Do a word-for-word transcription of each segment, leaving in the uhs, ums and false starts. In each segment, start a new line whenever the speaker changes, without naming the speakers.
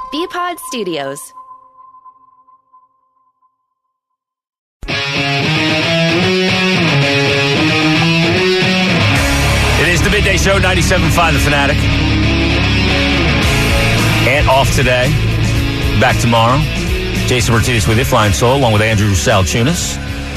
B-Pod Studios.
It is the Midday Show, ninety-seven point five The Fanatic. And off today. Back tomorrow. Jason Martinez with you, flying solo, along with Andrew Salchunas.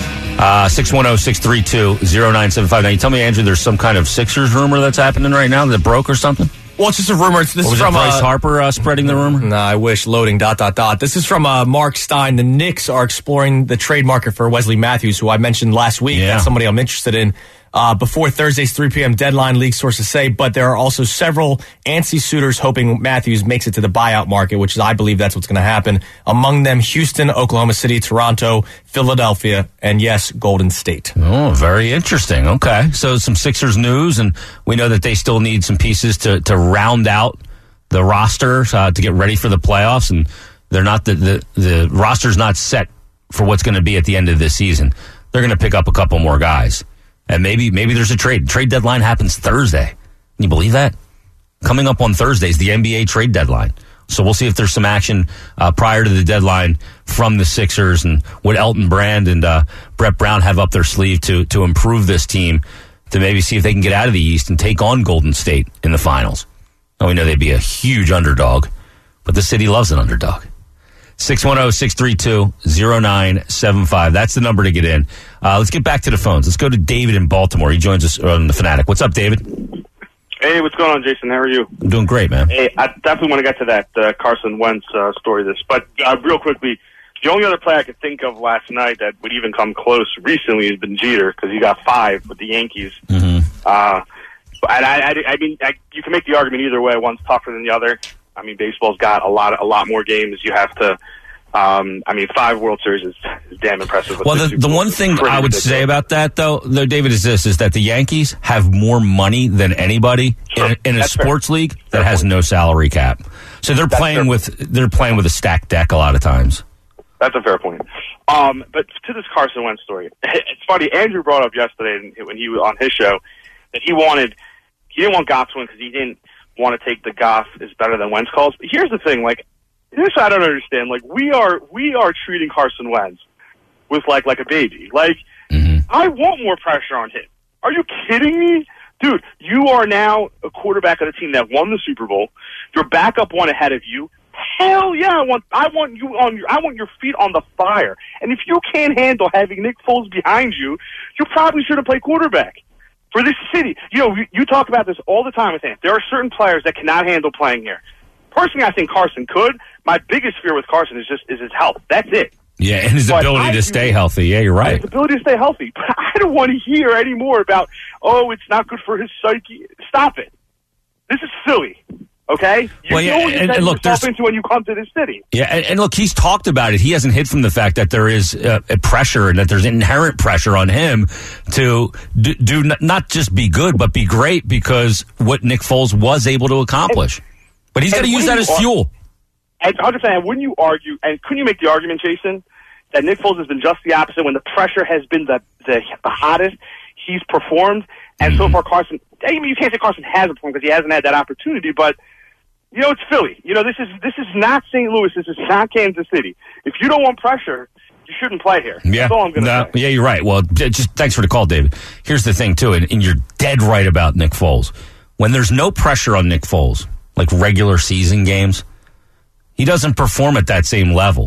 Uh, six one zero, six three two, zero nine seven five. Now, you tell me, Andrew, there's some kind of Sixers rumor that's happening right now that broke or something?
Well, it's just a rumor. It's, this
or was
is from
it Bryce
uh,
Harper uh, spreading the rumor?
Nah, I wish. Loading, dot, dot, dot. This is from uh, Mark Stein. The Knicks are exploring the trade market for Wesley Matthews, who I mentioned last week.
Yeah.
That's somebody I'm interested in. Uh, before Thursday's three p.m. deadline, league sources say, but there are also several antsy suitors hoping Matthews makes it to the buyout market, which is, I believe that's what's going to happen. Among them, Houston, Oklahoma City, Toronto, Philadelphia, and yes, Golden State.
Oh, very interesting. Okay. So some Sixers news, and we know that they still need some pieces to, to round out the roster uh, to get ready for the playoffs, and they're not the, the, the roster's not set for what's going to be at the end of this season. They're going to pick up a couple more guys. And maybe maybe there's a trade. Trade deadline happens Thursday. Can you believe that? Coming up on Thursday is the N B A trade deadline. So we'll see if there's some action uh, prior to the deadline from the Sixers and what Elton Brand and uh, Brett Brown have up their sleeve to to improve this team to maybe see if they can get out of the East and take on Golden State in the finals. Now, we know they'd be a huge underdog, but the city loves an underdog. six one zero, six three two, zero nine seven five. That's the number to get in. Uh, let's get back to the phones. Let's go to David in Baltimore. He joins us on The Fanatic. What's up, David?
Hey, what's going on, Jason? How are you?
I'm doing great, man.
Hey, I definitely want to get to that uh, Carson Wentz uh, story. This, But uh, real quickly, the only other player I could think of last night that would even come close recently has been Jeter, because he got five with the Yankees.
Mm-hmm.
Uh, and I, I, I mean, I, you can make the argument either way. One's tougher than the other. I mean, baseball's got a lot, a lot more games. You have to. Um, I mean, five World Series is, is damn impressive.
Well, the, the one thing I would
ridiculous.
say about that, though, though, David, is this, is that the Yankees have more money than anybody
Sure.
in, a, in a
That's
sports
fair.
league that
Fair
has
point.
no salary cap. So they're
That's
playing
fair.
with they're playing with a stacked deck a lot of times.
That's a fair point. Um, but to this Carson Wentz story, it's funny. Andrew brought up yesterday when he was on his show that he wanted, he didn't want Goff to win because he didn't want to take the Goff is better than Wentz calls. But here's the thing, like, this I don't understand. Like, we are we are treating Carson Wentz with like like a baby. Like,
Mm-hmm.
I want more pressure on him. Are you kidding me? Dude, you are now a quarterback of the team that won the Super Bowl. Your backup one ahead of you. Hell yeah, I want I want you on your I want your feet on the fire. And if you can't handle having Nick Foles behind you, you probably should have played quarterback. For this city, you know, you, you talk about this all the time with him. There are certain players that cannot handle playing here. Personally, I think Carson could. My biggest fear with Carson is just is his health. That's it.
Yeah, and his
But
ability
I
to
do-
stay healthy. Yeah, you're right.
His ability to stay healthy. But I don't want to hear any more about, oh, it's not good for his psyche. Stop it. This is silly. Okay? You
Well, yeah,
know what you're
and- and
setting
look,
yourself
there's-
into when you come to this city.
Yeah, and, and look, he's talked about it. He hasn't hid from the fact that there is uh, a pressure and that there's inherent pressure on him to do, do n- not just be good, but be great because what Nick Foles was able to accomplish. But he's got to
and
use
when
that
you
as
are-
fuel.
And one hundred percent, wouldn't you argue, and couldn't you make the argument, Jason, that Nick Foles has been just the opposite? When the pressure has been the the, the hottest, he's performed. And so far, Carson, I mean, you can't say Carson hasn't performed because he hasn't had that opportunity, but, you know, it's Philly. You know, this is this is not Saint Louis. This is not Kansas City. If you don't want pressure, you shouldn't play here.
Yeah,
That's all I'm going to
no,
say.
yeah, you're right. Well, j- just thanks for the call, David. Here's the thing, too, and, and you're dead right about Nick Foles. When there's no pressure on Nick Foles, like regular season games, he doesn't perform at that same level.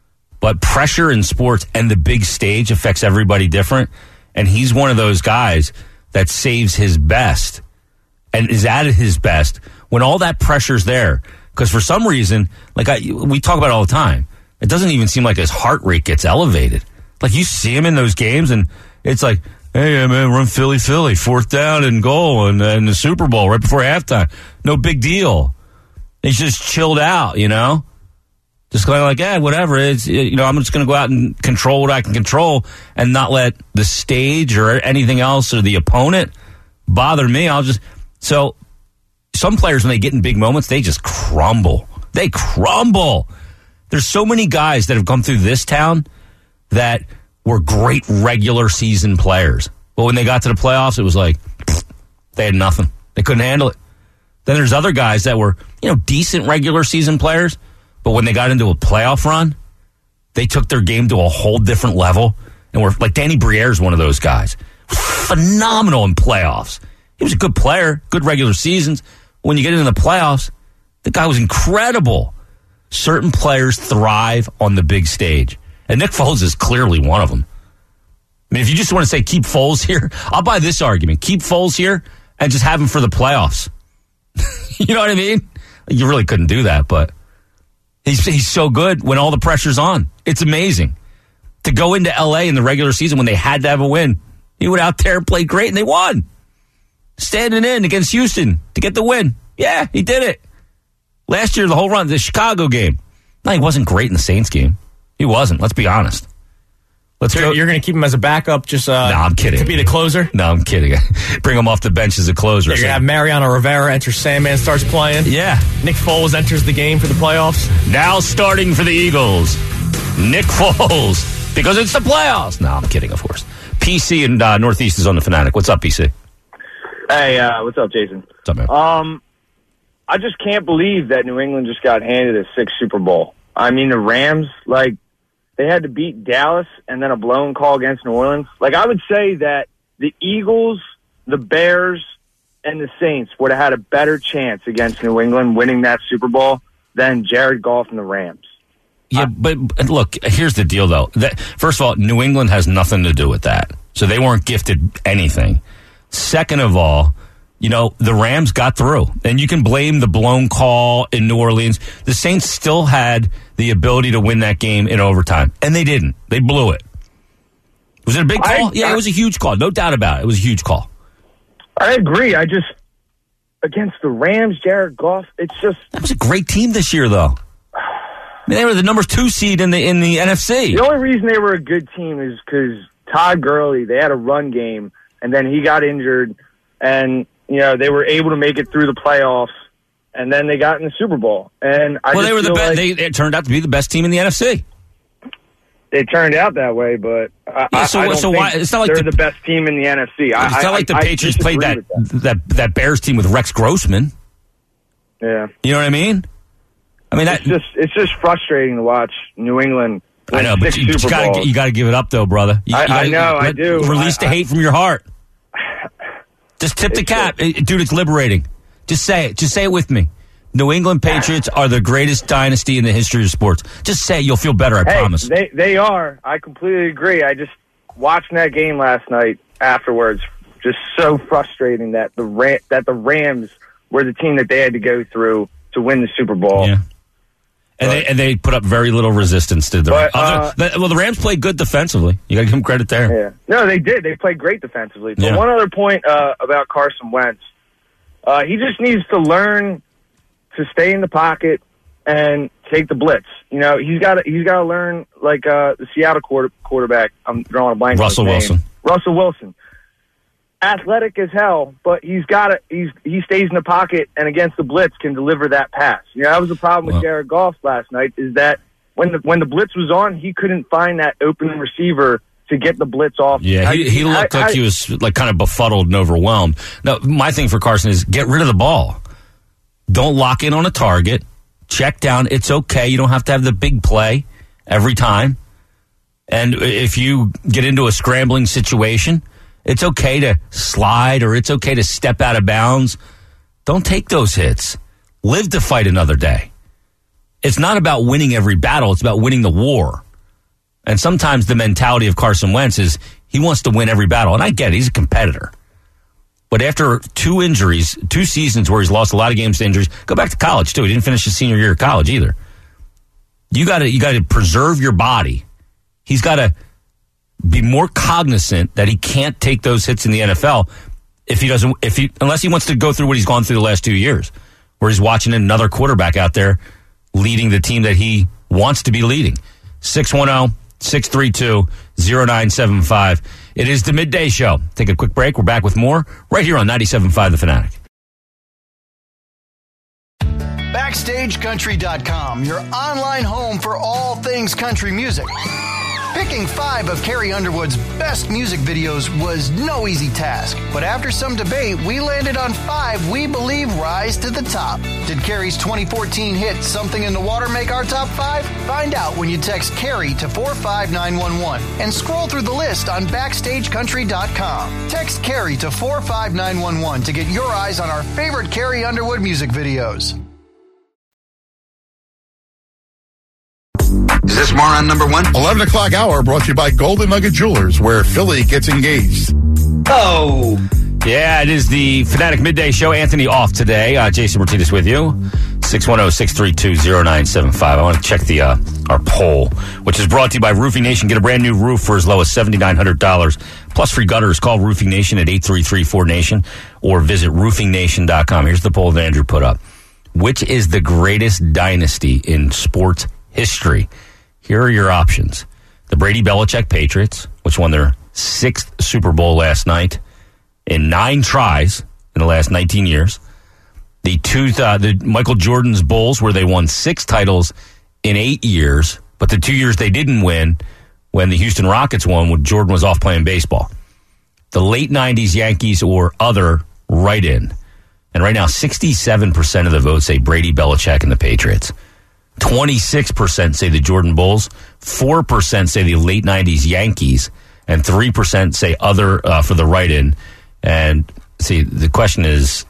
But pressure in sports and the big stage affects everybody different. And he's one of those guys that saves his best and is at his best when all that pressure's there. Because for some reason, like I, we talk about it all the time, it doesn't even seem like his heart rate gets elevated. Like you see him in those games and it's like, hey, man, run Philly, Philly, fourth down and goal and, and the Super Bowl right before halftime. No big deal. He's just chilled out, you know? Just kind of like, yeah, whatever. It's, you know, I'm just going to go out and control what I can control and not let the stage or anything else or the opponent bother me. I'll just, so some players, when they get in big moments, they just crumble. They crumble. There's so many guys that have come through this town that were great regular season players. But when they got to the playoffs, it was like, they had nothing. They couldn't handle it. Then there's other guys that were, you know, decent regular season players, But when they got into a playoff run, they took their game to a whole different level. And we're like Danny Briere is one of those guys. Phenomenal in playoffs. He was a good player, good regular seasons. When you get into the playoffs, the guy was incredible. Certain players thrive on the big stage. And Nick Foles is clearly one of them. I mean, if you just want to say keep Foles here, I'll buy this argument. Keep Foles here and just have him for the playoffs. You know what I mean? You really couldn't do that, but he's he's so good when all the pressure's on. It's amazing. To go into L A in the regular season when they had to have a win, he went out there and played great, and they won. Standing in against Houston to get the win. Yeah, he did it. Last year, the whole run, the Chicago game. No, he wasn't great in the Saints game. He wasn't. Let's be honest. Let's
so
go.
You're going to keep him as a backup, just uh,
no, I'm kidding.
To be the closer?
No, I'm kidding. Bring him off the bench as a closer.
You're going to have Mariano Rivera enter Sandman, starts playing.
Yeah.
Nick Foles enters the game for the playoffs.
Now starting for the Eagles, Nick Foles, because it's the playoffs. No, I'm kidding, of course. P C in uh, Northeast is on the Fanatic. What's up, P C?
Hey, uh, what's up, Jason?
What's up, man?
Um, I just can't believe that New England just got handed a sixth Super Bowl. I mean, the Rams, like, they had to beat Dallas and then a blown call against New Orleans. Like, I would say that the Eagles, the Bears, and the Saints would have had a better chance against New England winning that Super Bowl than Jared Goff and the Rams.
Yeah, but look, here's the deal, though. That, first of all, New England has nothing to do with that. So they weren't gifted anything. Second of all, you know, the Rams got through. And you can blame the blown call in New Orleans. The Saints still had the ability to win that game in overtime. And they didn't. They blew it. Was it a big call? I, yeah, I, it was a huge call. No doubt about it. It was a huge call.
I agree. I just, against the Rams, Jared Goff, it's just...
That was a great team this year, though. I mean, they were the number two seed in the in the N F C.
The only reason they were a good team is because Todd Gurley, they had a run game, and then he got injured, and, you know, they were able to make it through the playoffs, and then they got in the Super Bowl. And I
well,
just
they were the best.
like
They it turned out to be the best team in the N F C.
It turned out that way, but I,
yeah, so,
I don't
so
think
why, it's not like
they're
the,
the best team in the N F C.
It's
I,
not like the
I,
Patriots
I
played that, that that that Bears team with Rex Grossman.
Yeah,
you know what I mean. I mean, that,
it's just it's just frustrating to watch New England.
I know, but you, you got you got to give it up, though, brother. You,
I,
you gotta,
I know,
let,
I do.
Release
I,
the hate from your heart. Just tip the cap,
just,
dude. It's liberating. Just say it. Just say it with me. New England Patriots are the greatest dynasty in the history of sports. Just say it. You'll feel better. I
hey,
promise.
They they are. I completely agree. I just watching that game last night afterwards. Just so frustrating that the Ram, that the Rams were the team that they had to go through to win the Super Bowl.
Yeah. And they, and they put up very little resistance to the
but,
other,
uh,
well, the Rams played good defensively. You got to give them credit there.
Yeah. No, they did. They played great defensively. But
yeah.
one other point uh, about Carson Wentz, uh, he just needs to learn to stay in the pocket and take the blitz. You know, he's got to he's got to learn like uh, the Seattle quarter, quarterback. I'm drawing a blank.
Russell
on his
Wilson.
name. Russell Wilson. Athletic as hell, but he's got to. He's he stays in the pocket and against the blitz can deliver that pass. You know, that was the problem with
well,
Jared Goff last night. Is that when the when the blitz was on, he couldn't find that open receiver to get the blitz off.
Yeah, he, he looked I, like I, he was like kind of befuddled and overwhelmed. Now, my thing for Carson is get rid of the ball. Don't lock in on a target. Check down. It's okay. You don't have to have the big play every time. And if you get into a scrambling situation, it's okay to slide or it's okay to step out of bounds. Don't take those hits. Live to fight another day. It's not about winning every battle. It's about winning the war. And sometimes the mentality of Carson Wentz is he wants to win every battle. And I get it. He's a competitor. But after two injuries, two seasons where he's lost a lot of games to injuries, go back to college, too. He didn't finish his senior year of college either. You got to you got to preserve your body. He's got to be more cognizant that he can't take those hits in the N F L if he doesn't, if he, unless he wants to go through what he's gone through the last two years, where he's watching another quarterback out there leading the team that he wants to be leading. six one zero, six three two, zero nine seven five. It is the Midday Show. Take a quick break. We're back with more right here on ninety-seven point five The Fanatic.
Backstage Country dot com, your online home for all things country music. Picking five of Carrie Underwood's best music videos was no easy task, but after some debate, we landed on five we believe rise to the top. Did Carrie's twenty fourteen hit Something in the Water make our top five? Find out when you text Carrie to four five nine one one and scroll through the list on backstage country dot com. Text Carrie to four five nine one one to get your eyes on our favorite Carrie Underwood music videos.
Is this moron number one?
eleven o'clock hour brought to you by Golden Nugget Jewelers, where Philly gets engaged.
Oh.
Yeah, it is the Fanatic Midday Show. Anthony off today. Uh, Jason Martinez with you. six one zero, six three two, zero nine seven five. I want to check the uh, our poll, which is brought to you by Roofing Nation. Get a brand new roof for as low as seven thousand nine hundred dollars. Plus free gutters. Call Roofing Nation at eight three three four nation or visit roofing nation dot com. Here's the poll that Andrew put up. Which is the greatest dynasty in sports history? Here are your options. The Brady Belichick Patriots, which won their sixth Super Bowl last night in nine tries in the last nineteen years. The two, uh, the Michael Jordan's Bulls, where they won six titles in eight years, but the two years they didn't win, when the Houston Rockets won, when Jordan was off playing baseball. The late nineties Yankees or other write-in. And right now, sixty-seven percent of the votes say Brady, Belichick, and the Patriots. twenty-six percent say the Jordan Bulls, four percent say the late nineties Yankees, and three percent say other uh, for the write-in. And see, the question is...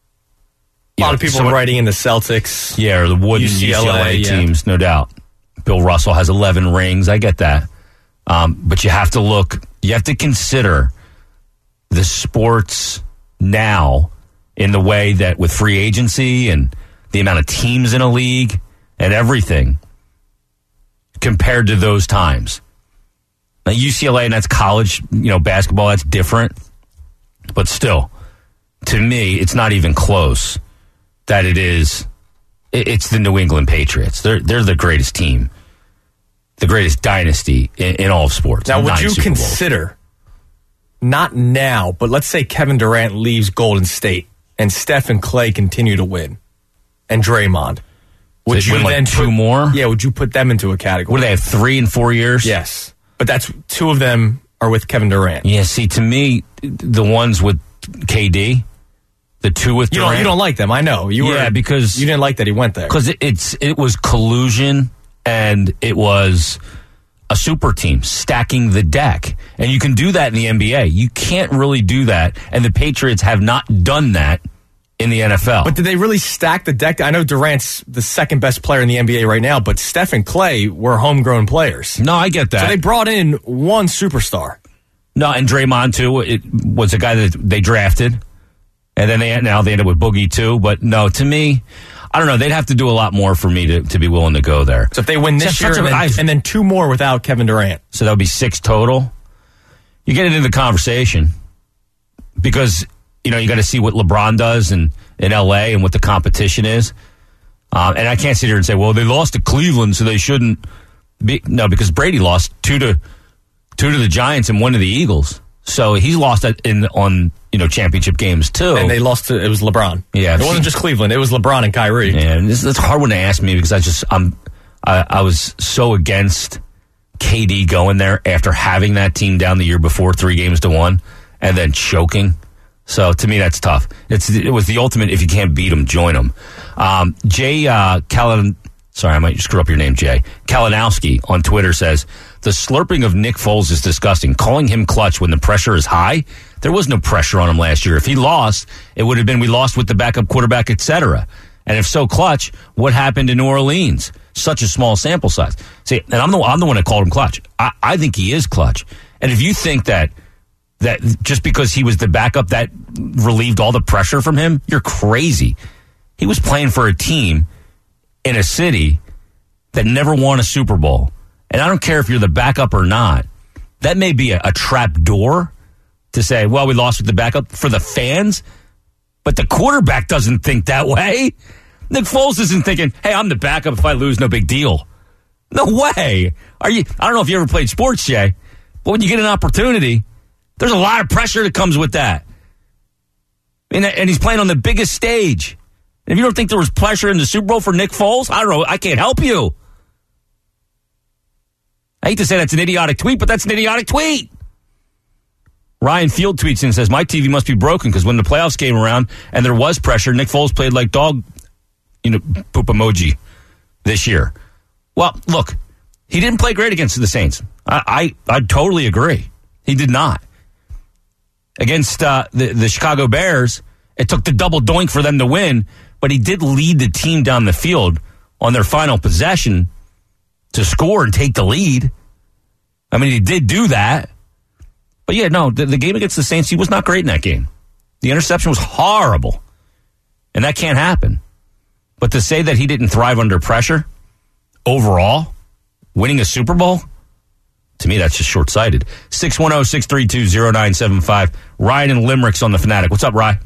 A lot
know,
of people
so,
writing in the Celtics.
Yeah, or the Wooden U C L A, U C L A yeah. teams, no doubt. Bill Russell has eleven rings. I get that. Um, but you have to look, you have to consider the sports now in the way that with free agency and the amount of teams in a league and everything compared to those times. Now, U C L A, and that's college, you know, basketball, that's different. But still, to me, it's not even close that it is, it's the New England Patriots. They're they're the greatest team, the greatest dynasty in, in all of sports.
Now, would you consider, not now, but let's say Kevin Durant leaves Golden State and Steph and Clay continue to win, and Draymond. Would
you
win
like
then
two
put,
more?
Yeah, would you put them into a category?
What do they have, three in four years?
Yes. But that's two of them are with Kevin Durant.
Yeah, see, to me, the ones with K D, the two with
you
Durant.
Don't, you don't like them, I know. You
yeah,
were,
because...
You didn't like that he went there.
Because it, it's it was collusion, and it was a super team stacking the deck. And you can do that in the N B A. You can't really do that, and the Patriots have not done that in the N F L.
But did they really stack the deck? I know Durant's the second best player in the N B A right now, but Steph and Clay were homegrown players.
No, I get that.
So they brought in one superstar.
No, and Draymond, too, it was a guy that they drafted. And then they now they end up with Boogie, too. But no, to me, I don't know. They'd have to do a lot more for me to, to be willing to go there.
So if they win this year and then, and then two more without Kevin Durant.
So that would be six total. You get into the conversation because, you know, you got to see what LeBron does in, in L A and what the competition is. Um, and I can't sit here and say, well, they lost to Cleveland, so they shouldn't be. No, because Brady lost two to two to the Giants and one to the Eagles. So he's lost in on, you know, championship games, too.
And they lost to, it was LeBron.
Yeah.
It wasn't just Cleveland. It was LeBron and Kyrie.
Yeah, and this is a hard one to ask me because I just, I'm, I, I was so against K D going there after having that team down the year before, three games to one, and then choking. So to me, that's tough. It's It was the ultimate, if you can't beat them, join them. Um, Jay uh, Callan, sorry, I might screw up your name, Jay. Kalinowski on Twitter says, the slurping of Nick Foles is disgusting. Calling him clutch when the pressure is high, there was no pressure on him last year. If he lost, it would have been we lost with the backup quarterback, et cetera. And if so clutch, what happened in New Orleans? Such a small sample size. See, and I'm the, I'm the one that called him clutch. I, I think he is clutch. And if you think that that just because he was the backup that relieved all the pressure from him, you're crazy. He was playing for a team in a city that never won a Super Bowl. And I don't care if you're the backup or not. That may be a, a trap door to say, well, we lost with the backup for the fans, but the quarterback doesn't think that way. Nick Foles isn't thinking, hey, I'm the backup. If I lose, no big deal. No way. Are you? I don't know if you ever played sports, Jay, but when you get an opportunity, there's a lot of pressure that comes with that. And, and he's playing on the biggest stage. And if you don't think there was pressure in the Super Bowl for Nick Foles, I don't know. I can't help you. I hate to say that's an idiotic tweet, but that's an idiotic tweet. Ryan Field tweets in and says, my T V must be broken because when the playoffs came around and there was pressure, Nick Foles played like dog, you know, poop emoji this year. Well, look, he didn't play great against the Saints. I I, I totally agree. He did not. Against uh, the, the Chicago Bears, it took the double doink for them to win, but he did lead the team down the field on their final possession to score and take the lead. I mean, he did do that. But yeah, no, the, the game against the Saints, he was not great in that game. The interception was horrible. And that can't happen. But to say that he didn't thrive under pressure, overall, winning a Super Bowl, to me, that's just short-sighted. six one zero, six three two, zero nine seven five. Ryan in Limerick's on the Fanatic. What's up, Ryan?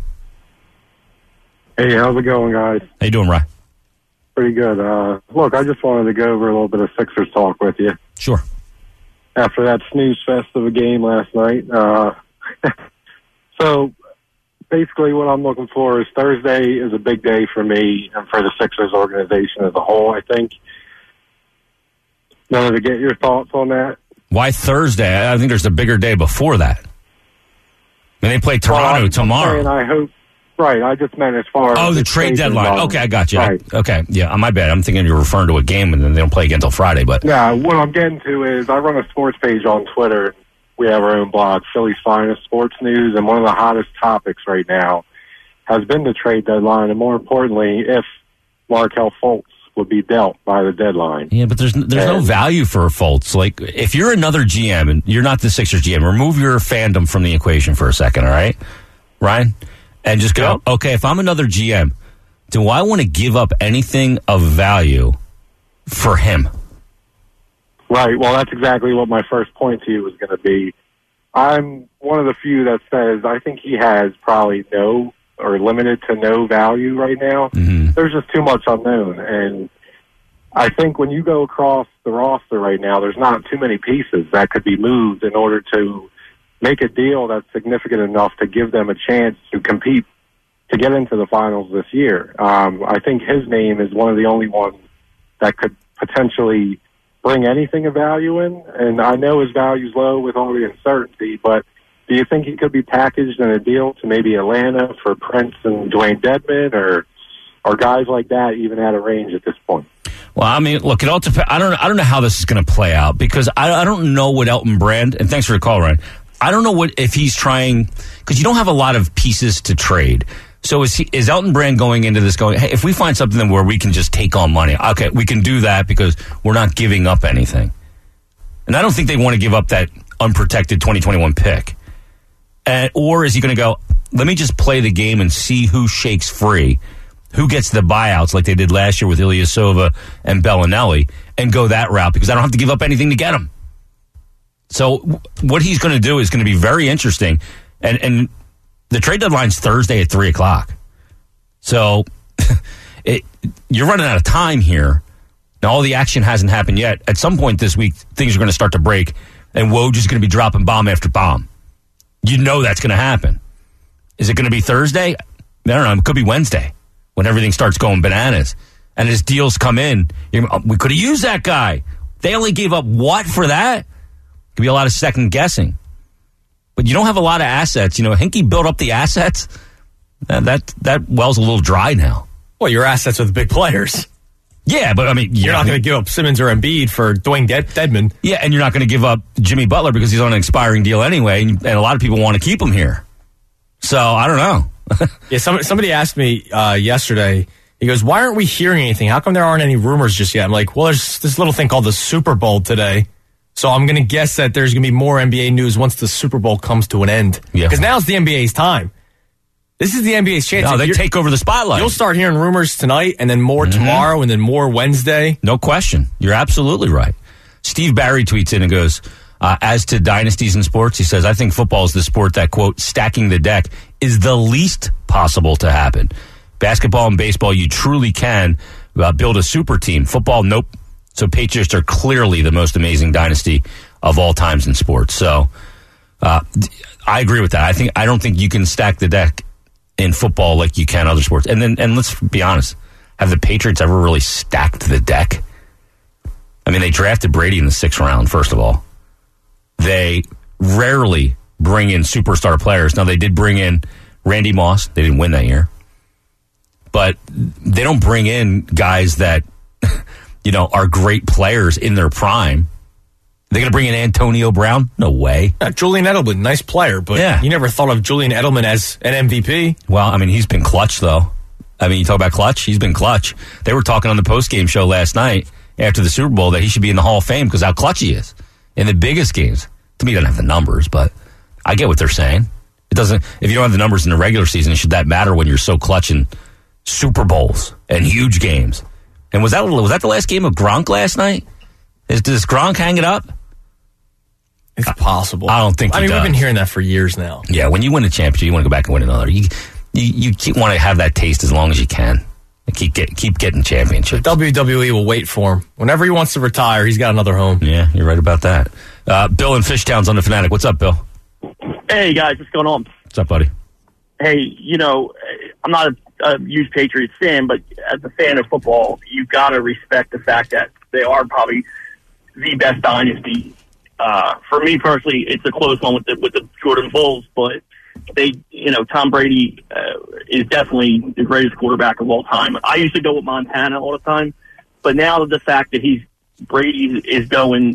Hey, how's it going, guys?
How you doing, Ryan?
Pretty good. Uh, look, I just wanted to go over a little bit of Sixers talk with you.
Sure.
After that snooze fest of a game last night. Uh, so, basically what I'm looking for is Thursday is a big day for me and for the Sixers organization as a whole, I think. Wanted to get your thoughts on that.
Why Thursday? I think there's a bigger day before that. And they play Toronto
well, I'm,
tomorrow.
I'm saying I hope, right, I just meant as far
oh,
as...
the
the
trade
trade
deadline.
deadline.
Okay, I got you.
Right.
I, okay, yeah, my bad. I'm thinking you're referring to a game and then they don't play again until Friday. But
Yeah, what I'm getting to is I run a sports page on Twitter. We have our own blog, Philly's Finest Sports News, and one of the hottest topics right now has been the trade deadline, and more importantly, if Markelle Fultz would be dealt by the deadline.
Yeah, but there's there's and, no value for Fultz. Like, if you're another G M and you're not the Sixers G M, remove your fandom from the equation for a second, all right, Ryan? And just go, yep. Okay, if I'm another G M, do I want to give up anything of value for him?
Right, well, that's exactly what my first point to you was going to be. I'm one of the few that says I think he has probably no or limited to no value right now.
Mm-hmm.
There's just too much unknown. And I think when you go across the roster right now, there's not too many pieces that could be moved in order to make a deal that's significant enough to give them a chance to compete to get into the finals this year. Um, I think his name is one of the only ones that could potentially bring anything of value in. And I know his value's low with all the uncertainty, but do you think he could be packaged in a deal to maybe Atlanta for Prince and Dwayne Dedmon, or or guys like that even out of range at this point?
Well, I mean, look, it all depends. I don't, I don't know how this is going to play out because I, I don't know what Elton Brand, and thanks for the call, Ryan. I don't know what if he's trying, because you don't have a lot of pieces to trade. So is he, is Elton Brand going into this going, hey, if we find something where we can just take on money, okay, we can do that because we're not giving up anything. And I don't think they want to give up that unprotected twenty twenty-one pick. And, or is he going to go, let me just play the game and see who shakes free, who gets the buyouts like they did last year with Ilyasova and Bellinelli, and go that route because I don't have to give up anything to get him. So what he's going to do is going to be very interesting. And, and the trade deadline's Thursday at three o'clock. So it, you're running out of time here. Now, all the action hasn't happened yet. At some point this week, things are going to start to break, and Woj is going to be dropping bomb after bomb. You know that's going to happen. Is it going to be Thursday? I don't know. It could be Wednesday when everything starts going bananas. And as deals come in, you're, we could have used that guy. They only gave up what for that? Could be a lot of second guessing. But you don't have a lot of assets. You know, Hinkie built up the assets. That that, that well's a little dry now.
Well, your assets are the big players.
Yeah, but I mean,
you're not going to give up Simmons or Embiid for Dwayne De- Dedmon.
Yeah, and you're not going to give up Jimmy Butler because he's on an expiring deal anyway, and, and a lot of people want to keep him here. So I don't know.
yeah, some, somebody asked me uh, yesterday. He goes, "Why aren't we hearing anything? How come there aren't any rumors just yet?" I'm like, "Well, there's this little thing called the Super Bowl today, so I'm going to guess that there's going to be more N B A news once the Super Bowl comes to an end.
Yeah,
because now's the N B A's time." This is the N B A's chance.
No, they
You're,
take over the spotlight.
You'll start hearing rumors tonight, and then more mm-hmm. tomorrow, and then more Wednesday.
No question. You're absolutely right. Steve Barry tweets in and goes, uh, as to dynasties in sports, he says, I think football is the sport that, quote, stacking the deck is the least possible to happen. Basketball and baseball, you truly can uh, build a super team. Football, nope. So Patriots are clearly the most amazing dynasty of all times in sports. So uh, I agree with that. I think I don't think you can stack the deck in football like you can other sports. And then, and let's be honest, have the Patriots ever really stacked the deck? I I mean, they drafted Brady in the sixth round, first of all. They rarely bring in superstar players. Now, they did bring in Randy Moss. They didn't win that year. But they don't bring in guys that, you know, are great players in their prime. They're going to bring in Antonio Brown? No way.
Uh, Julian Edelman, nice player, but
yeah.
you never thought of Julian Edelman as an M V P.
Well, I mean, he's been clutch, though. I mean, you talk about clutch, he's been clutch. They were talking on the postgame show last night after the Super Bowl that he should be in the Hall of Fame because how clutch he is in the biggest games. To me, he doesn't have the numbers, but I get what they're saying. It doesn't. If you don't have the numbers in the regular season, should that matter when you're so clutch in Super Bowls and huge games? And was that was that the last game of Gronk last night? Is does Gronk hang it up?
It's possible.
I don't think.
I
he
mean,
does.
we've been hearing that for years now.
Yeah, when you win a championship, you want to go back and win another. You you, you want to have that taste as long as you can. And keep get, keep getting championships.
The W W E will wait for him. Whenever he wants to retire, he's got another home.
Yeah, you're right about that. Uh, Bill in Fishtown's on the Fanatic. What's up, Bill?
Hey, guys, what's going on?
What's up, buddy?
Hey, you know, I'm not a, a huge Patriots fan, but as a fan of football, you got to respect the fact that they are probably the best dynasty. Uh, for me personally, it's a close one with the with the Jordan Bulls, but they, you know, Tom Brady uh, is definitely the greatest quarterback of all time. I used to go with Montana all the time, but now the fact that he's Brady is going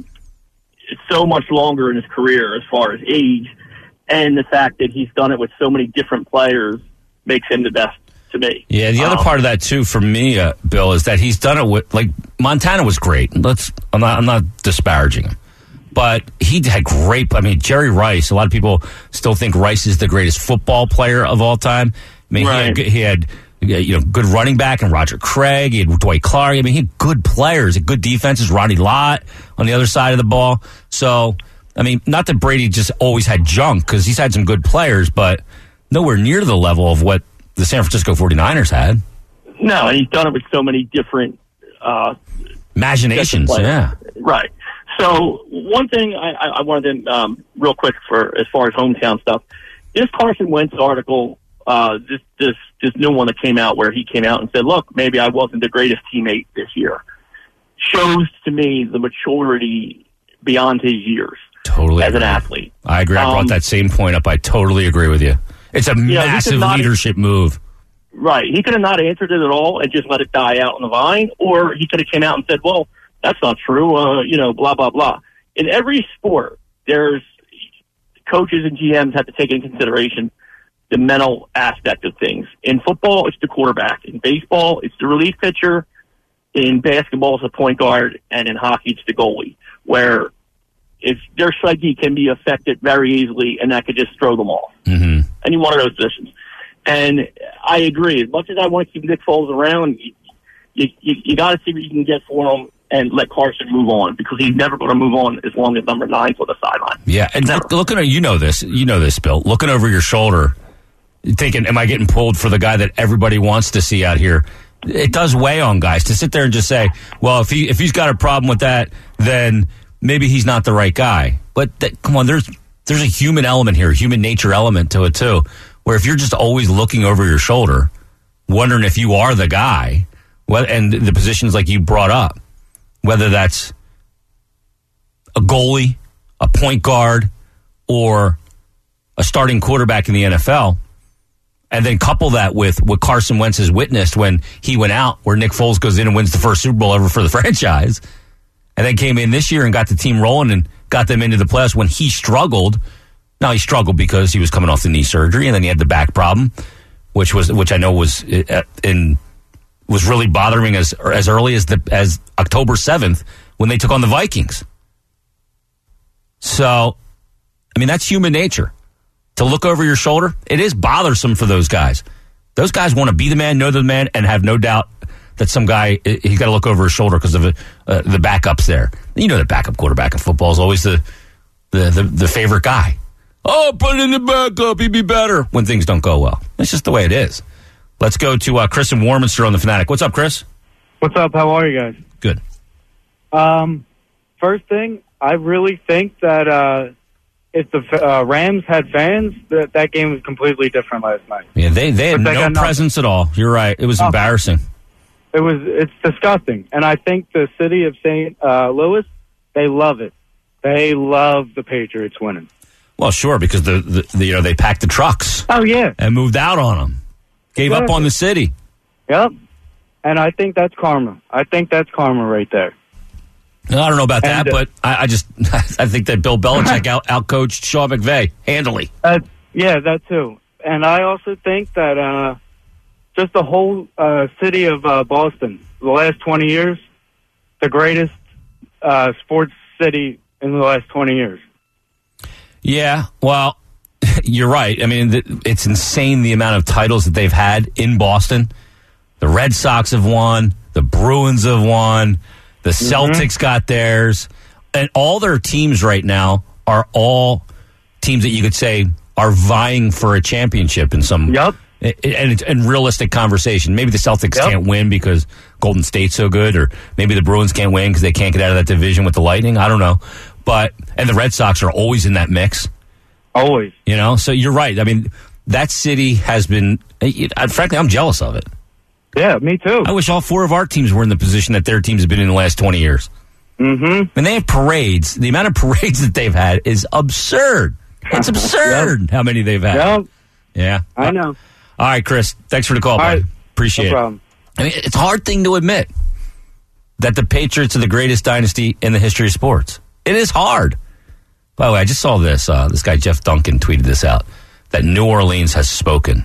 so much longer in his career as far as age, and the fact that he's done it with so many different players makes him the best to me.
Yeah, the other
um,
part of that too, for me, uh, Bill, is that he's done it with like Montana was great. Let's, I'm not, I'm not disparaging him. But he had great, I mean, Jerry Rice, a lot of people still think Rice is the greatest football player of all time. I mean,
right.
he had, he had, you know, good running back and Roger Craig. He had Dwight Clark. I mean, he had good players, good defenses, Ronnie Lott on the other side of the ball. So, I mean, not that Brady just always had junk because he's had some good players, but nowhere near the level of what the San Francisco forty-niners had.
No, and he's done it with so many different uh,
imaginations, yeah.
Right. So one thing I, I wanted to, um, real quick for as far as hometown stuff, this Carson Wentz article, uh, this, this, this new one that came out where he came out and said, look, maybe I wasn't the greatest teammate this year, shows to me the maturity beyond his years
totally
as
agree.
an athlete.
I agree. I
Um,
brought that same point up. I totally agree with you. It's a
Yeah, he
massive
could not-
leadership move.
Right. He could have not answered it at all and just let it die out on the vine, or he could have came out and said, well, that's not true, uh, you know, blah, blah, blah. In every sport, there's coaches and G Ms have to take into consideration the mental aspect of things. In football, it's the quarterback. In baseball, it's the relief pitcher. In basketball, it's the point guard. And in hockey, it's the goalie, where if their psyche can be affected very easily, and that could just throw them off.
Mm-hmm.
Any one of those positions. And I agree. As much as I want to keep Nick Foles around, you, you, you, you got to see what you can get for him and let Carson move on, because he's never going to move on as long as number nine's on the sideline.
Yeah, and look, looking at, you know this, you know this, Bill, looking over your shoulder, thinking, am I getting pulled for the guy that everybody wants to see out here? It does weigh on guys to sit there and just say, well, if he if he's got a problem with that, then maybe he's not the right guy. But that, come on, there's there's a human element here, a human nature element to it too, where if you're just always looking over your shoulder, wondering if you are the guy, well, and the positions like you brought up, whether that's a goalie, a point guard, or a starting quarterback in the N F L, and then couple that with what Carson Wentz has witnessed when he went out, where Nick Foles goes in and wins the first Super Bowl ever for the franchise, and then came in this year and got the team rolling and got them into the playoffs when he struggled. Now, he struggled because he was coming off the knee surgery, and then he had the back problem, which was which I know was in was really bothering as as early as the as October seventh when they took on the Vikings. So, I mean, that's human nature. To look over your shoulder, it is bothersome for those guys. Those guys want to be the man, know the man, and have no doubt that some guy, he's got to look over his shoulder because of uh, the backups there. You know the backup quarterback in football is always the, the, the, the favorite guy. Oh, put in the backup, he'd be better when things don't go well. It's just the way it is. Let's go to uh, Chris and Warminster on the Fanatic. What's up, Chris?
What's up? How are you guys?
Good.
Um, first thing, I really think that uh, if the uh, Rams had fans, that that game was completely different last night.
Yeah, they, they had
But they
no
got nothing.
presence at all. You're right. It was
Oh.
embarrassing.
It was. It's disgusting, and I think the city of Saint Uh, Louis, they love it. They love the Patriots winning.
Well, sure, because the, the, the you know they packed the trucks.
Oh yeah,
and moved out on them, gave
yeah.
up on the city.
Yep, and I think that's karma. I think that's karma right there.
I don't know about
and,
that,
uh,
but I, I just I think that Bill Belichick out outcoached Sean McVay handily.
Uh, yeah, that too, and I also think that uh, just the whole uh, city of uh, Boston, the last twenty years, the greatest uh, sports city in the last twenty years.
Yeah, well, you're right. I mean, it's insane the amount of titles that they've had in Boston. The Red Sox have won. The Bruins have won. The Celtics mm-hmm. got theirs. And all their teams right now are all teams that you could say are vying for a championship in some
yep.
and, and, and realistic conversation. Maybe the Celtics
yep.
can't win because Golden State's so good, or maybe the Bruins can't win because they can't get out of that division with the Lightning. I don't know. But and the Red Sox are always in that mix.
Always.
You know, so you're right. I mean, that city has been, frankly, I'm jealous of it.
Yeah, me too.
I wish all four of our teams were in the position that their teams have been in the last twenty years.
Mm-hmm.
And they have parades. The amount of parades that they've had is absurd. It's absurd yep. how many they've had.
Yep.
Yeah.
I know.
All right, Chris. Thanks for the call,
all
buddy.
Right.
Appreciate
no
it.
Problem.
I mean, it's a hard thing to admit that the Patriots are the greatest dynasty in the history of sports. It is hard. By the way, I just saw this. Uh, this guy, Jeff Duncan, tweeted this out, that New Orleans has spoken.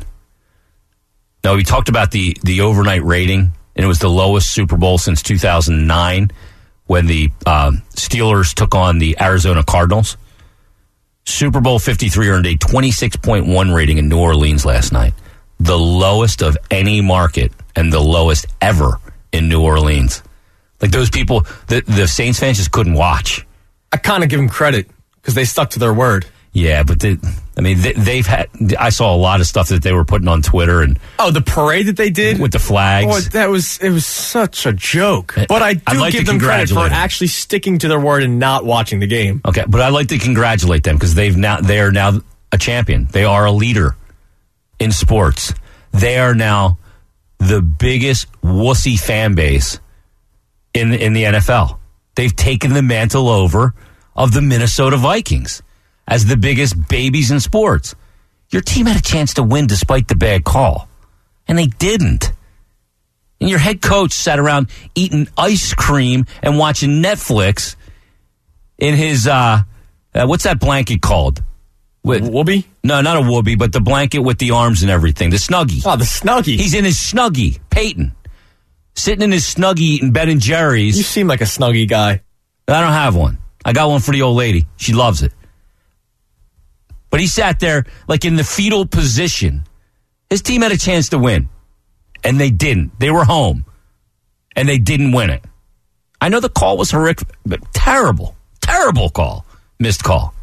Now, we talked about the, the overnight rating, and it was the lowest Super Bowl since two thousand nine when the um, Steelers took on the Arizona Cardinals. Super Bowl fifty-three earned a twenty-six point one rating in New Orleans last night, the lowest of any market and the lowest ever in New Orleans. Like those people, the, the Saints fans just couldn't watch.
I kind of give them credit because they stuck to their word.
Yeah, but they, I mean, they, they've had. I saw a lot of stuff that they were putting on Twitter and
oh, the parade that they did
with the flags.
Oh, that was it was such a joke. But I do
like
give them credit for them. actually sticking to their word and not watching the game.
Okay, but I'd like to congratulate them because they've now they are now a champion. They are a leader in sports. They are now the biggest wussy fan base in in the N F L. They've taken the mantle over of the Minnesota Vikings as the biggest babies in sports. Your team had a chance to win despite the bad call, and they didn't. And your head coach sat around eating ice cream and watching Netflix in his, uh, uh, what's that blanket called?
With, Whoopee?
No, not a whoopee, but the blanket with the arms and everything. The Snuggie.
Oh, the Snuggie.
He's in his Snuggie, Peyton. Sitting in his Snuggie eating Ben and Jerry's.
You seem like a Snuggie guy.
I don't have one. I got one for the old lady. She loves it. But he sat there like in the fetal position. His team had a chance to win, and they didn't. They were home, and they didn't win it. I know the call was horrific, but terrible, terrible call, missed call.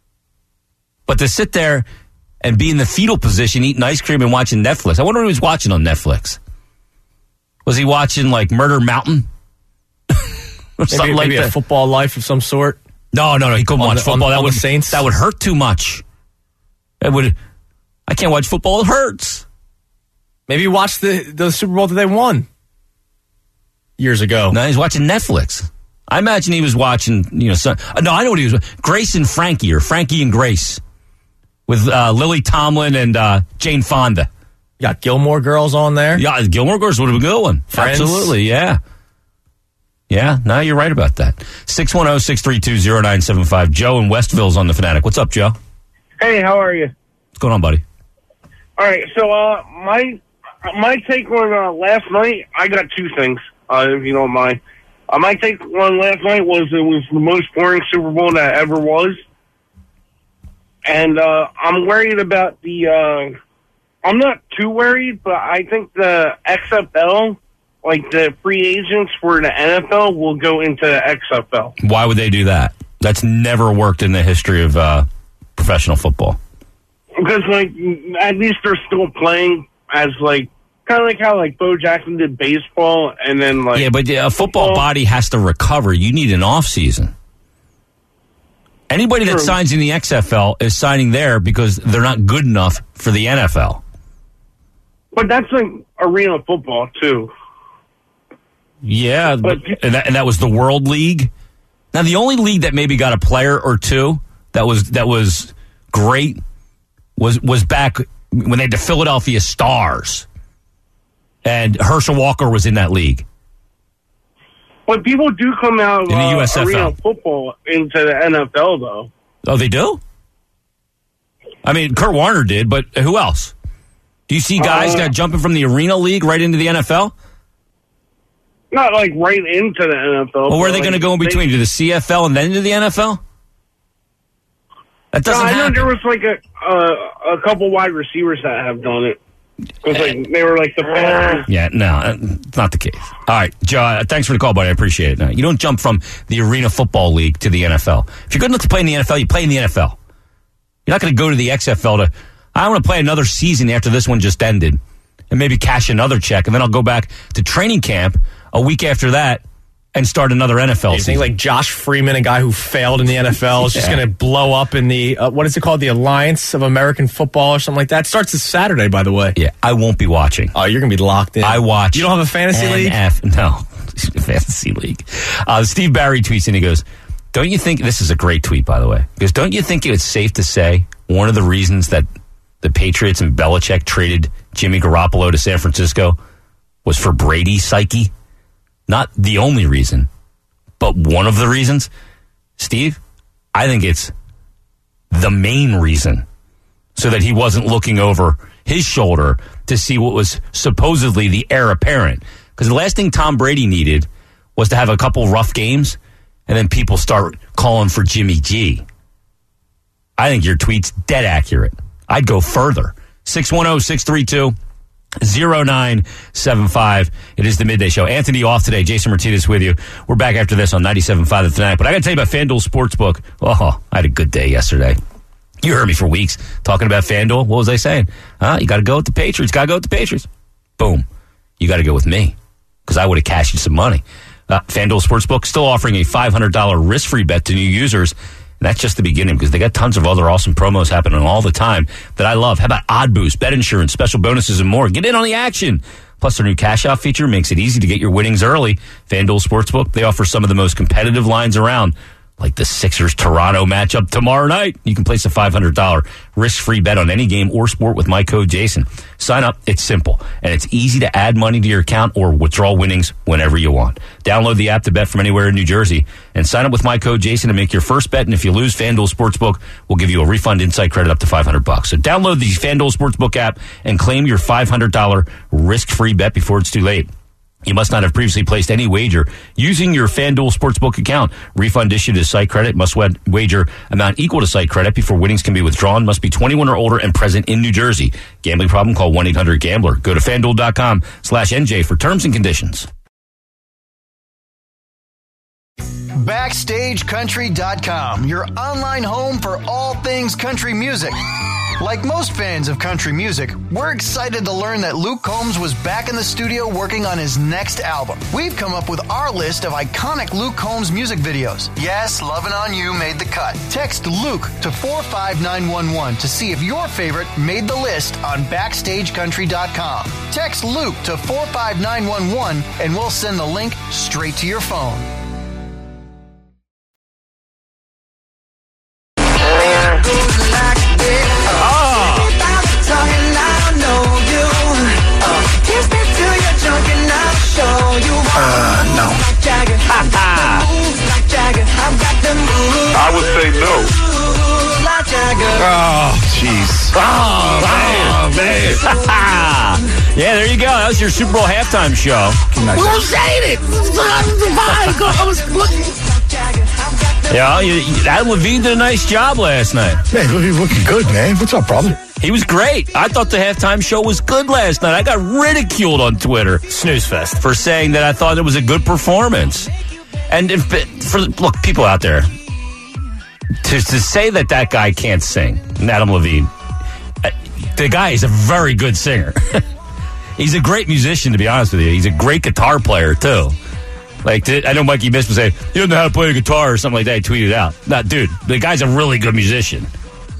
But to sit there and be in the fetal position, eating ice cream and watching Netflix. I wonder what he was watching on Netflix. Was he watching like Murder Mountain? or
maybe,
something like
maybe
that?
A football life of some sort?
No, no, no. He couldn't
on
watch
the,
football.
On,
that
on
would
the Saints?
That would hurt too much. It would. I can't watch football. It hurts.
Maybe watch the the Super Bowl that they won years ago.
No, he's watching Netflix. I imagine he was watching. You know, some, no, I know what he was. Grace and Frankie, or Frankie and Grace, with uh, Lily Tomlin and uh, Jane Fonda.
You got Gilmore Girls on there.
Yeah, Gilmore Girls would have been a good one.
Friends.
Absolutely, yeah. Yeah, no, you're right about that. six one zero, six three two, zero nine seven five. Joe in Westville's on the Fanatic. What's up, Joe?
Hey, how are you?
What's going on, buddy?
All right, so uh, my my take on uh, last night, I got two things, uh, if you don't mind. Uh, my take on last night was it was the most boring Super Bowl that ever was. And uh, I'm worried about the... Uh, I'm not too worried, but I think the X F L, like the free agents for the N F L, will go into the X F L.
Why would they do that? That's never worked in the history of uh, professional football.
Because, like, at least they're still playing as, like, kind of like how, like, Bo Jackson did baseball, and then, like...
Yeah, but a football, football body has to recover. You need an off season. Anybody that True. signs in the X F L is signing there because they're not good enough for the N F L.
But that's like arena football, too.
Yeah, but, and, that, and that was the World League. Now, the only league that maybe got a player or two that was that was great was was back when they had the Philadelphia Stars, and Herschel Walker was in that league.
But people do come out of
in the
uh,
U S F L.
arena football into the N F L, though.
Oh, they do? I mean, Kurt Warner did, but who else? Do you see guys
Uh,
that jumping from the arena league right into the N F L?
Not like right into the N F L.
Well, where are they
like,
going to go in between?
They,
to the C F L and then to the N F L? That doesn't
no, I know
happen.
there was like a uh, a couple wide receivers that have done it. It was like they were like the fastest.
Yeah, no, it's not the case. All right, Joe, uh, thanks for the call, buddy. I appreciate it. No, you don't jump from the Arena Football League to the N F L. If you're good enough to play in the N F L, you play in the N F L. You're not going to go to the X F L to, I want to play another season after this one just ended and maybe cash another check, and then I'll go back to training camp a week after that and start another N F L
You
season.
think like Josh Freeman, a guy who failed in the N F L, is just
Yeah.
going to blow up in the, uh, what is it called, the Alliance of American Football or something like that? It starts this Saturday, by the way.
Yeah, I won't be watching.
Oh, you're going to be locked in.
I watch.
You don't have a fantasy
N
league?
F- no, fantasy league. Uh, Steve Barry tweets and he goes, don't you think, this is a great tweet, by the way, because don't you think it's safe to say one of the reasons that the Patriots and Belichick traded Jimmy Garoppolo to San Francisco was for Brady's psyche? Not the only reason, but one of the reasons. Steve, I think it's the main reason, so that he wasn't looking over his shoulder to see what was supposedly the heir apparent. Because the last thing Tom Brady needed was to have a couple rough games, and then people start calling for Jimmy G. I think your tweet's dead accurate. I'd go further. six one zero, six three two, zero nine seven five. It is the Midday Show. Anthony off today. Jason Martinez with you. We're back after this on ninety-seven point five The Fanatic. But I got to tell you about FanDuel Sportsbook. Oh, I had a good day yesterday. You heard me for weeks talking about FanDuel. What was I saying? Huh? You got to go with the Patriots. Got to go with the Patriots. Boom. You got to go with me because I would have cashed you some money. Uh, FanDuel Sportsbook still offering a five hundred dollars risk-free bet to new users. And that's just the beginning because they got tons of other awesome promos happening all the time that I love. How about Odd Boost, bet insurance, special bonuses, and more? Get in on the action. Plus, their new cash-out feature makes it easy to get your winnings early. FanDuel Sportsbook, they offer some of the most competitive lines around, like the Sixers-Toronto matchup tomorrow night. You can place a five hundred dollars risk-free bet on any game or sport with my code Jason. Sign up. It's simple, and it's easy to add money to your account or withdraw winnings whenever you want. Download the app to bet from anywhere in New Jersey and sign up with my code Jason to make your first bet. And if you lose, FanDuel Sportsbook will give you a refund insight credit up to five hundred bucks. So download the FanDuel Sportsbook app and claim your five hundred dollars risk-free bet before it's too late. You must not have previously placed any wager using your FanDuel Sportsbook account. Refund issued as site credit. Must wager amount equal to site credit before winnings can be withdrawn. Must be twenty-one or older and present in New Jersey. Gambling problem? Call one eight hundred gambler. Go to FanDuel.com slash NJ for terms and conditions.
Backstage Country dot com, your online home for all things country music. Like most fans of country music, we're excited to learn that Luke Combs was back in the studio working on his next album. We've come up with our list of iconic Luke Combs music videos. Yes, Lovin' On You made the cut. Text Luke to four five nine one one to see if your favorite made the list on Backstage Country dot com. Text Luke to four five nine one one and we'll send the link straight to your phone.
Uh, no.
I would say no.
Oh, jeez.
Oh, man. man. Yeah, there you go. That was your Super Bowl halftime show.
Who's saying it? I was looking.
Yeah, you, you, Adam Levine did a nice job last night.
Man, he's looking good, man. What's up, brother?
He was great. I thought the halftime show was good last night. I got ridiculed on Twitter.
Snooze fest.
For saying that I thought it was a good performance. And if, for look, people out there, to, to say that that guy can't sing, Adam Levine, the guy is a very good singer. He's a great musician, to be honest with you. He's a great guitar player, too. Like, I know Mikey Miss was saying, he doesn't know how to play a guitar or something like that. He tweeted out. Nah, dude, the guy's a really good musician.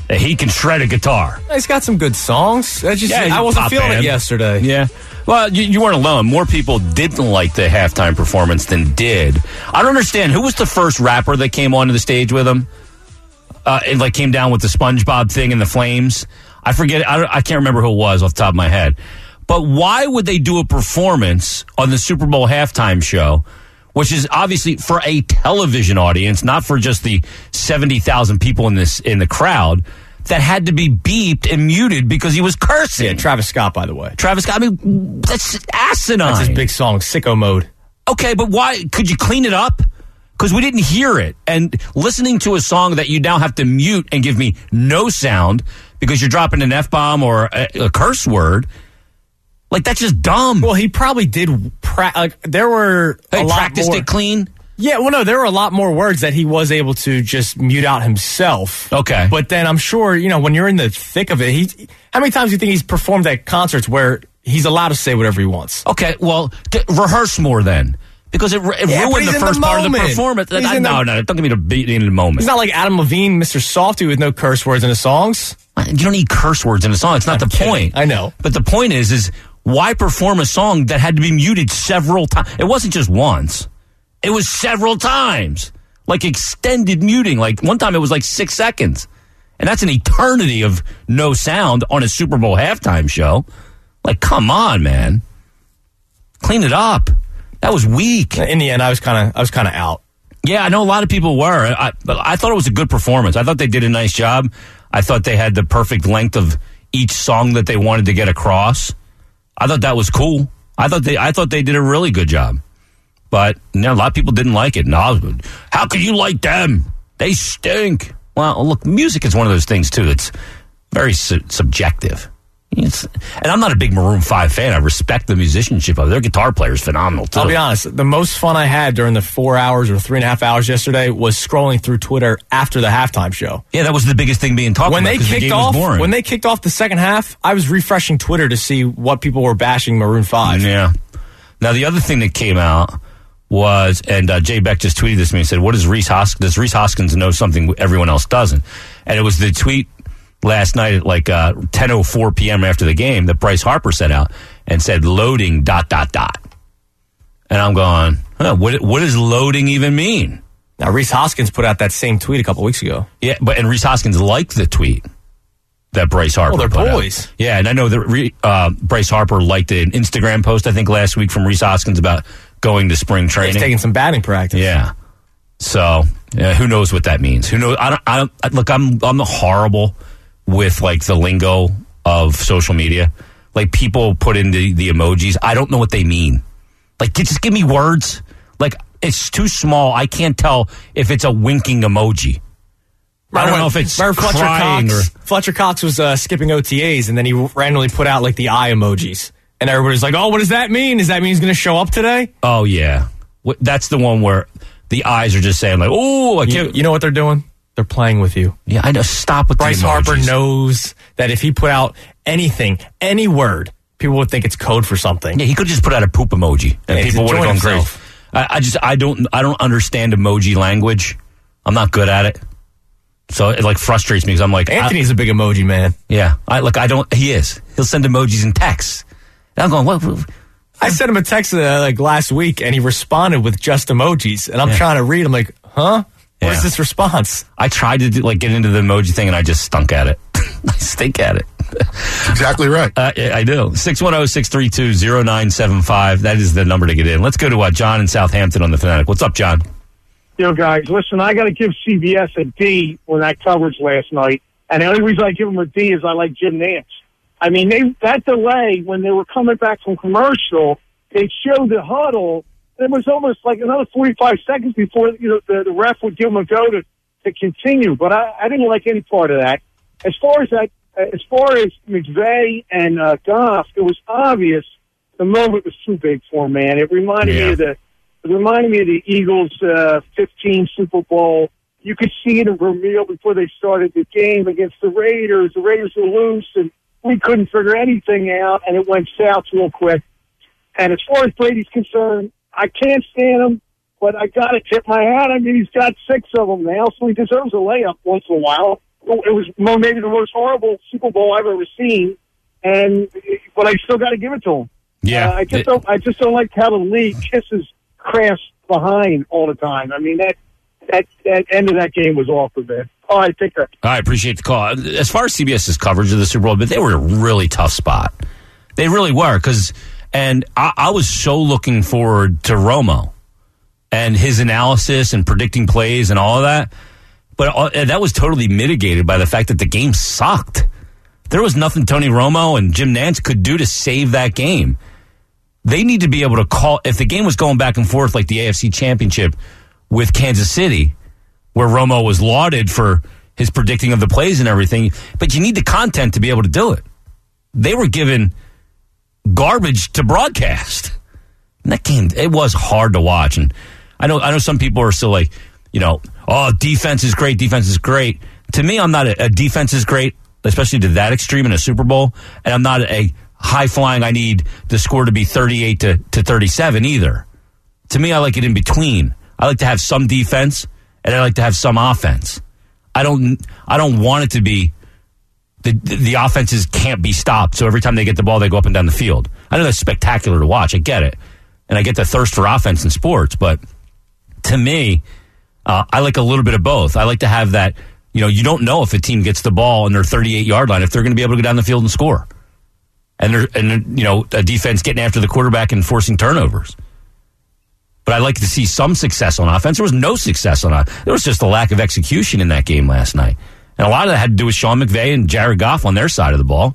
He can shred a guitar.
He's got some good songs. I just
Yeah, he's
I
a
wasn't
pop
feeling
band.
it yesterday.
Yeah. Well, you, you weren't alone. More people didn't like the halftime performance than did. I don't understand. Who was the first rapper that came onto the stage with him? Uh, and like came down with the SpongeBob thing and the flames. I forget. I, don't, I can't remember who it was off the top of my head. But why would they do a performance on the Super Bowl halftime show, which is obviously for a television audience, not for just the seventy thousand people in this in the crowd, that had to be beeped and muted because he was cursing?
Yeah, Travis Scott, by the way.
Travis Scott, I mean, that's asinine.
That's his big song, Sicko Mode.
Okay, but why? Could you clean it up? Because we didn't hear it. And listening to a song that you now have to mute and give me no sound because you're dropping an F-bomb or a, a curse word, like, that's just dumb.
Well, he probably did. Pra- like, there were
Hey,
a lot
practiced
more.
it clean?
Yeah, well, no, there were a lot more words that he was able to just mute out himself.
Okay.
But then I'm sure, you know, when you're in the thick of it, he. How many times do you think he's performed at concerts where he's allowed to say whatever he wants?
Okay, well, d- rehearse more then. Because it, it
Yeah, but
ruined
he's
the
in the
first part of the
moment.
performance.
He's
I,
in the-
no, no, don't give me the beat in the moment.
He's not like Adam Levine, Mister Softy, with no curse words in his songs.
You don't need curse words in a song. It's not
I'm
the
kidding.
point.
I know.
But the point is, is why perform a song that had to be muted several times? It wasn't just once. It was several times. Like extended muting. Like one time it was like six seconds. And that's an eternity of no sound on a Super Bowl halftime show. Like, come on, man. Clean it up. That was weak.
In the end, I was kind of, I was kind of out.
Yeah, I know a lot of people were. I, but I thought it was a good performance. I thought they did a nice job. I thought they had the perfect length of each song that they wanted to get across. I thought that was cool. I thought they, I thought they did a really good job. But you know, a lot of people didn't like it. No, how can you like them? They stink. Well, look, music is one of those things too. It's very su- subjective. It's, and I'm not a big Maroon five fan. I respect the musicianship of it. Their guitar player is phenomenal too.
I'll be honest. The most fun I had during the four hours or three and a half hours yesterday was scrolling through Twitter after the halftime show.
Yeah, that was the biggest thing being talked
when
about.
They
'cause the
kicked
game was
off,
boring.
when they kicked off the second half, I was refreshing Twitter to see what people were bashing Maroon five.
Yeah. Now the other thing that came out was, and uh, Jay Beck just tweeted this to me and said, "What does Reese Hoskins? Does Reese Hoskins know something everyone else doesn't?" And it was the tweet last night at like uh, ten oh four p.m. after the game that Bryce Harper sent out and said, "Loading dot dot dot." And I'm going, huh, what what does loading even mean?
Now Reese Hoskins put out that same tweet a couple weeks ago.
Yeah, but and Reese Hoskins liked the tweet that Bryce Harper.
Well, they're
put out.
boys.
Yeah, and I know that Re, uh, Bryce Harper liked an Instagram post I think last week from Reese Hoskins about going to spring training.
He's taking some batting practice.
Yeah. So yeah, who knows what that means? Who knows? I don't. I don't. I, look, I'm. I'm horrible with like the lingo of social media. Like people put in the, the emojis. I don't know what they mean. Like just give me words. Like it's too small. I can't tell if it's a winking emoji. I don't know if it's
Remember Fletcher
crying
Cox?
or.
Fletcher Cox was uh, skipping O T As, and then he randomly put out like the eye emojis, and everybody's like, "Oh, what does that mean? Does that mean he's going to show up today?"
Oh yeah, What- that's the one where the eyes are just saying like, "Oh, I
You,
can't."
you know what they're doing? They're playing with you.
Yeah, I know. Stop with
Bryce
the emojis.
Harper knows that if he put out anything, any word, people would think it's code for something.
Yeah, he could just put out a poop emoji, and
Yeah, he's
people would have
enjoying
gone
himself.
crazy. I, I just, I don't, I don't understand emoji language. I'm not good at it, so it like frustrates me because I'm like,
Anthony's
I,
a big emoji man.
yeah, I look, I don't. He is. He'll send emojis and texts. And I'm going, what? what-
I sent him a text uh, like last week, and he responded with just emojis. And I'm
Yeah.
trying to read. I'm like, huh? What is
Yeah.
this response?
I tried to do, like get into the emoji thing, and I just stunk at it. I stink at it.
Exactly right.
Uh, yeah, I do. six one zero, six three two, zero nine seven five. That is the number to get in. Let's go to uh, John in Southampton on the Fanatic. What's up, John?
Yo, guys, listen, I got to give C B S a D on that coverage last night. And the only reason I give them a D is I like Jim Nance. I mean, they that delay, when they were coming back from commercial, they showed the huddle. It was almost like another forty-five seconds before you know the, the ref would give them a go to, to continue. But I, I didn't like any part of that. As far as that, as far as McVay and uh, Goff, it was obvious the moment was too big for him, man. It reminded
Yeah.
me of the it reminded me of the Eagles' uh, fifteen Super Bowl. You could see it in Vermeil before they started the game against the Raiders. The Raiders were loose, and we couldn't figure anything out, and it went south real quick. And as far as Brady's concerned, I can't stand him, but I got to tip my hat. I mean, he's got six of them now, so he deserves a layup once in a while. it was maybe the most horrible Super Bowl I've ever seen, and but I still got to give it to him.
Yeah,
uh, I just
it,
don't. I just don't like how the league kisses Kraft behind all the time. I mean that that that end of that game was awful, man. All right, take care.
I appreciate the call. As far as CBS's coverage of the Super Bowl, but they were in a really tough spot. They really were, because and I, I was so looking forward to Romo and his analysis and predicting plays and all of that. But all, that was totally mitigated by the fact that the game sucked. There was nothing Tony Romo and Jim Nantz could do to save that game. They need to be able to call, if the game was going back and forth like the A F C Championship with Kansas City, where Romo was lauded for his predicting of the plays and everything, but you need the content to be able to do it. They were given garbage to broadcast. And that game, it was hard to watch. And I know I know some people are still like, you know, oh, defense is great, defense is great. To me, I'm not a, a defense is great, especially to that extreme in a Super Bowl. And I'm not a high-flying, I need the score to be thirty-eight to thirty-seven either. To me, I like it in between. I like to have some defense, and I like to have some offense. I don't I don't want it to be the the offenses can't be stopped, so every time they get the ball, they go up and down the field. I know that's spectacular to watch. I get it. And I get the thirst for offense in sports, but to me, uh, I like a little bit of both. I like to have that, you know, you don't know if a team gets the ball on their thirty-eight-yard line, if they're going to be able to go down the field and score. And, they're, and you know, a defense getting after the quarterback and forcing turnovers. But I like to see some success on offense. There was no success on offense. There was just a lack of execution in that game last night. And a lot of that had to do with Sean McVay and Jared Goff on their side of the ball.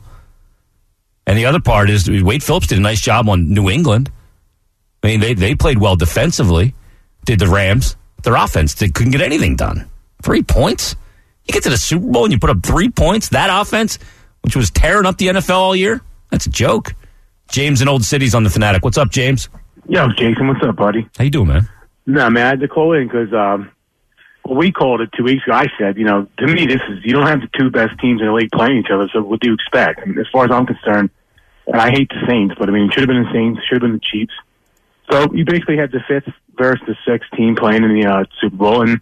And the other part is Wade Phillips did a nice job on New England. I mean, they, they played well defensively, did the Rams. Their offense they couldn't get anything done. Three points? You get to the Super Bowl and you put up three points? That offense, which was tearing up the N F L all year? That's a joke. James in Old City's on the Fanatic. What's up, James?
Yo, Jason, what's up, buddy?
How you doing, man?
No, man, I had to call in because um, well, we called it two weeks ago. I said, you know, to me, this is you don't have the two best teams in the league playing each other, so what do you expect? I mean, as far as I'm concerned, and I hate the Saints, but I mean, it should have been the Saints, should have been the Chiefs. So you basically had the fifth versus the sixth team playing in the uh, Super Bowl, and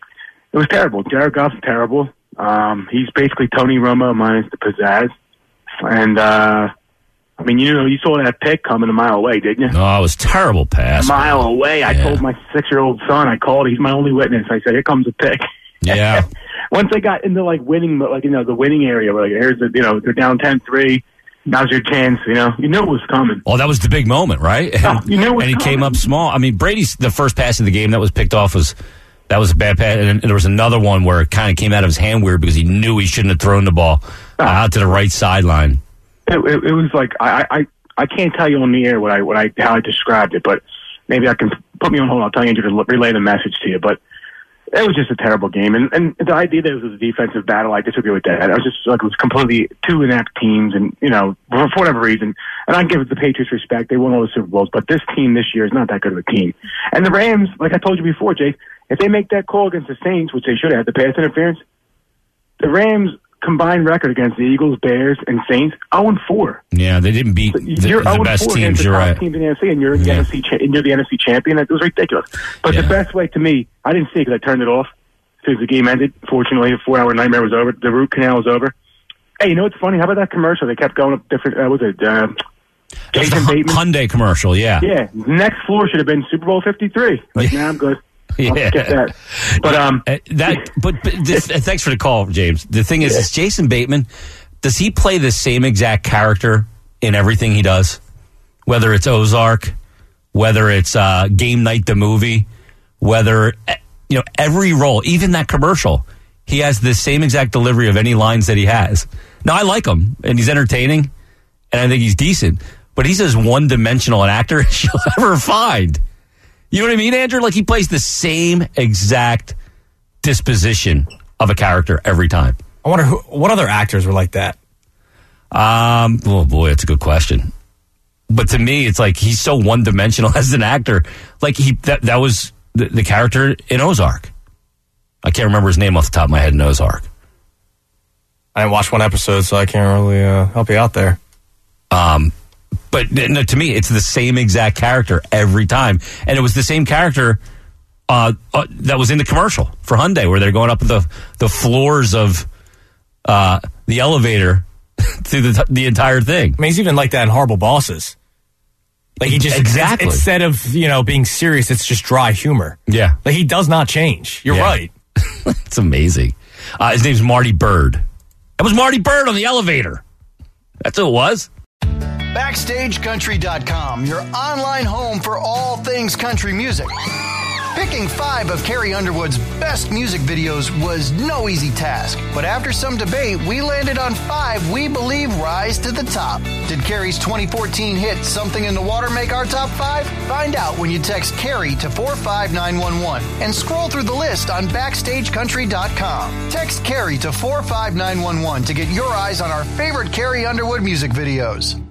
it was terrible. Jared Goff's terrible. Um, he's basically Tony Romo minus the pizzazz. And, uh, I mean, you know, you saw that pick coming a mile away, didn't you?
No, it was terrible pass.
A mile away. I
yeah.
told my six-year-old son, I called, he's my only witness. I said, here comes a pick.
Yeah.
Once they got into, like, winning, like, you know, the winning area, where, like, here's the, you know, they're down ten three. Now's your chance, you know. You knew it was coming.
Well, that was the big moment, right? And,
oh, you knew it was
and he
coming.
came up small. I mean, Brady's, the first pass of the game that was picked off was, that was a bad pass. And there was another one where it kind of came out of his hand weird because he knew he shouldn't have thrown the ball uh, out to the right sideline.
It, it, it was like, I, I, I can't tell you on the air what I, what I, how I described it, but maybe I can put me on hold. I'll tell Andrew to relay the message to you, but it was just a terrible game. And, and the idea that it was a defensive battle, I disagree with that. I was just like, it was completely two inept teams and, you know, for whatever reason. And I give the Patriots respect. They won all the Super Bowls, but this team this year is not that good of a team. And the Rams, like I told you before, Jake, if they make that call against the Saints, which they should have, the pass interference, the Rams combined record against the Eagles, Bears, and Saints, oh and four.
Yeah, they didn't beat the, the best teams. You're right.
Teams in the N F C, and you're the
yeah.
N F C, cha- and you're the N F C champion. It was ridiculous. But yeah. the best way to me, I didn't see it because I turned it off as soon as the game ended. Fortunately, the four-hour nightmare was over. The root canal was over. Hey, you know what's funny? How about that commercial? They kept going up different. Uh, was it uh, Jason Bateman?
Hyundai commercial. Yeah.
Yeah. Next floor should have been Super Bowl fifty-three. Like, yeah. Now I'm good.
Yeah,
that. But um,
uh, that. But, but this, uh, thanks for the call, James. The thing is, yeah. is, Jason Bateman, does he play the same exact character in everything he does? Whether it's Ozark, whether it's uh, Game Night the movie, whether you know every role, even that commercial, he has the same exact delivery of any lines that he has. Now I like him, and he's entertaining, and I think he's decent. But he's as one-dimensional an actor as you'll ever find. You know what I mean, Andrew? Like, he plays the same exact disposition of a character every time.
I wonder who, what other actors were like that?
Um, oh, boy, that's a good question. But to me, it's like he's so one-dimensional as an actor. Like, he that, that was the, the character in Ozark. I can't remember his name off the top of my head in Ozark.
I didn't watch one episode, so I can't really uh, help you out there.
Um... But no, to me, it's the same exact character every time. And it was the same character uh, uh, that was in the commercial for Hyundai, where they're going up the the floors of uh, the elevator through the, the entire thing.
I mean, he's even like that in Horrible Bosses. Like he just
exactly
instead of you know being serious, it's just dry humor.
Yeah,
like he does not change. You're
yeah.
right.
It's amazing. Uh, his name's Marty Bird. That was Marty Bird on the elevator. That's who it was.
Backstage Country dot com, your online home for all things country music. Picking five of Carrie Underwood's best music videos was no easy task, but after some debate, we landed on five we believe rise to the top. Did Carrie's twenty fourteen hit Something in the Water make our top five? Find out when you text Carrie to four five nine one one and scroll through the list on Backstage Country dot com. Text Carrie to four five nine one one to get your eyes on our favorite Carrie Underwood music videos.